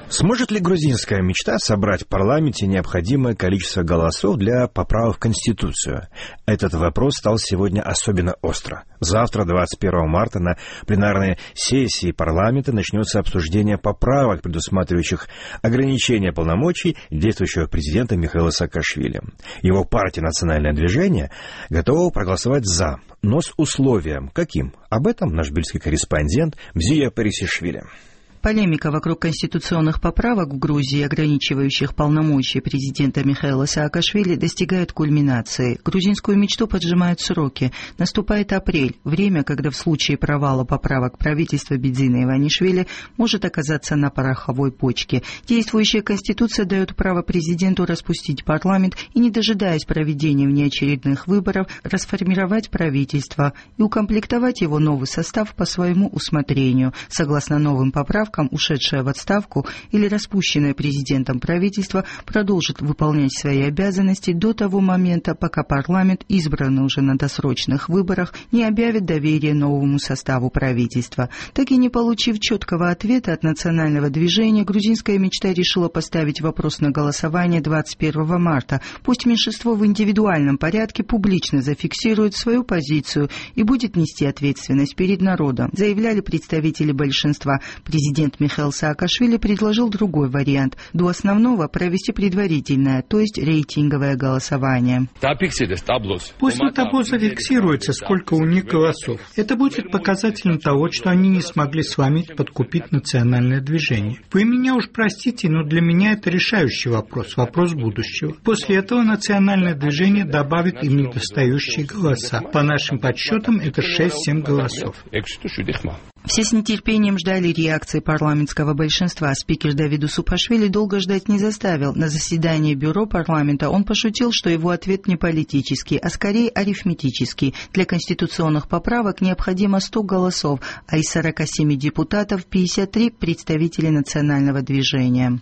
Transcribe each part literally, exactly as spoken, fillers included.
Сможет ли грузинская мечта собрать в парламенте необходимое количество голосов для поправок в Конституцию? Этот вопрос стал сегодня особенно остро. Завтра, двадцать первого марта, на пленарной сессии парламента начнется обсуждение поправок, предусматривающих ограничение полномочий действующего президента Михаила Саакашвили. Его партия «Национальное движение» готова проголосовать «за», но с условием. Каким? Об этом наш бельгийский корреспондент Мзия Парисишвили. Полемика вокруг конституционных поправок в Грузии, ограничивающих полномочия президента Михаила Саакашвили, достигает кульминации. Грузинскую мечту поджимают сроки. Наступает апрель, время, когда в случае провала поправок правительства Бедзина Иванишвили может оказаться на пороховой почке. Действующая конституция дает право президенту распустить парламент и, не дожидаясь проведения внеочередных выборов, расформировать правительство и укомплектовать его новый состав по своему усмотрению. Согласно новым поправкам, ушедшее в отставку или распущенное президентом правительство продолжит выполнять свои обязанности до того момента, пока парламент, избранный уже на досрочных выборах, не объявит доверие новому составу правительства. Так и не получив четкого ответа от национального движения, грузинская мечта решила поставить вопрос на голосование двадцать первого марта. Пусть меньшинство в индивидуальном порядке публично зафиксирует свою позицию и будет нести ответственность перед народом, заявляли представители большинства. Президент Михаил Саакашвили предложил другой вариант – до основного провести предварительное, то есть рейтинговое голосование. Пусть на табло зафиксируется, сколько у них голосов. Это будет показателем того, что они не смогли с вами подкупить национальное движение. Вы меня уж простите, но для меня это решающий вопрос, вопрос будущего. После этого национальное движение добавит им недостающие голоса. По нашим подсчетам, это шесть-семь голосов. Все с нетерпением ждали реакции парламентского большинства. Спикер Давид Усупашвили долго ждать не заставил. На заседании бюро парламента он пошутил, что его ответ не политический, а скорее арифметический. Для конституционных поправок необходимо сто голосов, а из сорока семи депутатов пятьдесят три представители национального движения.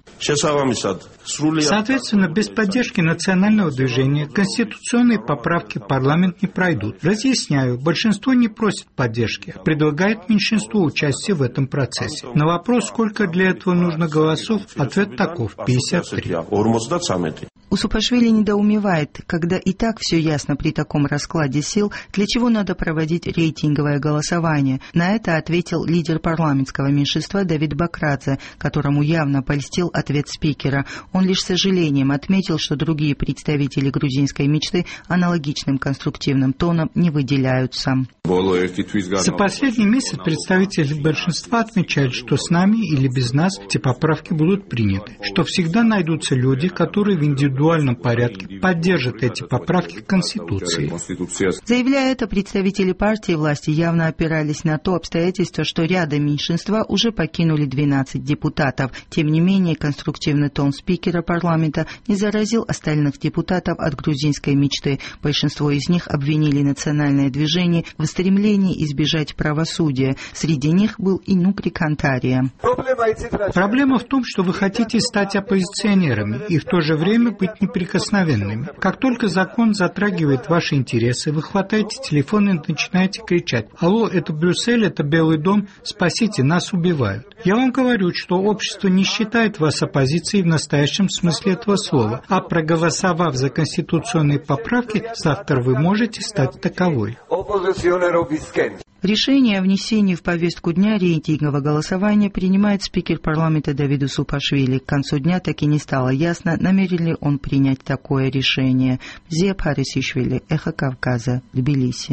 Соответственно, без поддержки национального движения конституционные поправки в парламент не пройдут. Разъясняю, большинство не просит поддержки, предлагает меньшинство участия в этом процессе. На вопрос, сколько для этого нужно голосов, ответ таков – пятьдесят три. Усупашвили недоумевает, когда и так все ясно при таком раскладе сил, для чего надо проводить рейтинговое голосование. На это ответил лидер парламентского меньшинства Давид Бакрадзе, которому явно польстил ответ спикера. Он лишь с сожалением отметил, что другие представители грузинской мечты аналогичным конструктивным тоном не выделяются. За последний месяц представители большинства отмечают, что с нами или без нас эти поправки будут приняты, что всегда найдутся люди, которые в индивидуальном порядке поддержат эти поправки к Конституции. Заявляя это, представители партии власти явно опирались на то обстоятельство, что ряды меньшинства уже покинули двенадцать депутатов. Тем не менее, конструктивный тон спикера парламента не заразил остальных депутатов от грузинской мечты. Большинство из них обвинили национальное движение в стремлении избежать правосудия. Среди них был и Нукри Кантария. Проблема в том, что вы хотите стать оппозиционерами и в то же время быть неприкосновенными. Как только закон затрагивает ваши интересы, вы хватаете телефон и начинаете кричать: «Алло, это Брюссель, это Белый дом, спасите, нас убивают». Я вам говорю, что общество не считает вас оппозицией в настоящем смысле этого слова, а проголосовав за конституционные поправки, завтра вы можете стать таковой. Решение о внесении в повестку дня рейтингового голосования принимает спикер парламента Давид Усупашвили. К концу дня так и не стало ясно, намерен ли он принять такое решение. Мзия Парисишвили, Эхо Кавказа, Тбилиси.